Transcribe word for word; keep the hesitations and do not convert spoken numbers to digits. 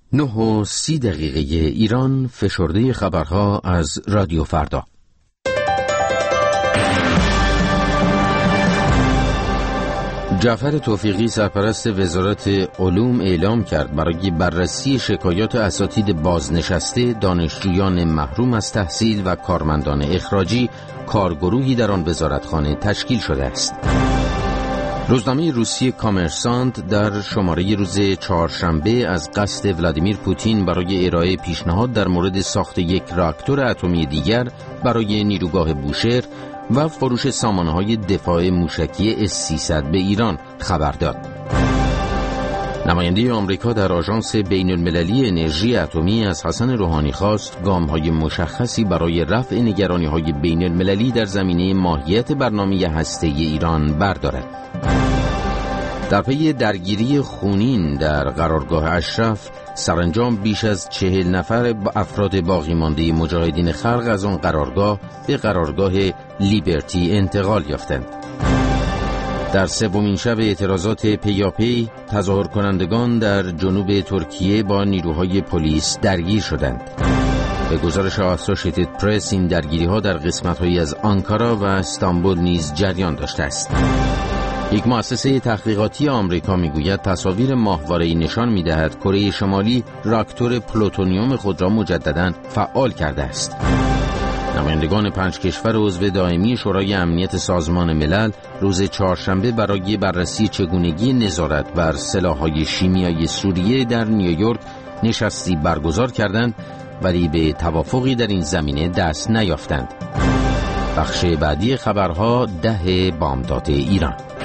نه و سی دقیقه ایران، فشرده خبرها از رادیو فردا. جعفر توفیقی سرپرست وزارت علوم اعلام کرد برای بررسی شکایات اساتید بازنشسته، دانشجویان محروم از تحصیل و کارمندان اخراجی کارگروهی در آن وزارتخانه تشکیل شده است. روزنامه روسی کامرسانت در شماره روز چهارشنبه از قصد ولادیمیر پوتین برای ارائه پیشنهاد در مورد ساخت یک راکتور اتمی دیگر برای نیروگاه بوشهر و فروش سامانه‌های دفاع موشکی اس سیصد به ایران خبر داد. نماینده آمریکا در آژانس بین‌المللی انرژی اتمی از حسن روحانی خواست گام‌های مشخصی برای رفع نگرانی‌های بین‌المللی در زمینه ماهیت برنامه هسته‌ای ایران بردارد. در پی درگیری خونین در قرارگاه اشرف، سرانجام بیش از چهل نفر افراد باقی مانده مجاهدین خلق از آن قرارگاه به قرارگاه لیبرتی انتقال یافتند. در سومین شب اعتراضات پیاپی، تظاهر کنندگان در جنوب ترکیه با نیروهای پلیس درگیر شدند. به گزارش آسوشیتد پرس، این درگیری‌ها در قسمت‌هایی از آنکارا و استانبول نیز جریان داشته است. یک مؤسسه تحقیقاتی آمریکا میگوید تصاویر ماهواره‌ای نشان می‌دهد کره شمالی راکتور پلوتونیوم خود را مجدداً فعال کرده است. نمایندگان پنج کشور عضو دائمی شورای امنیت سازمان ملل روز چهارشنبه برای بررسی چگونگی نظارت بر سلاح‌های شیمیایی سوریه در نیویورک نشستی برگزار کردند، ولی به توافقی در این زمینه دست نیافتند. بخش بعدی خبرها ده بامداد ایران.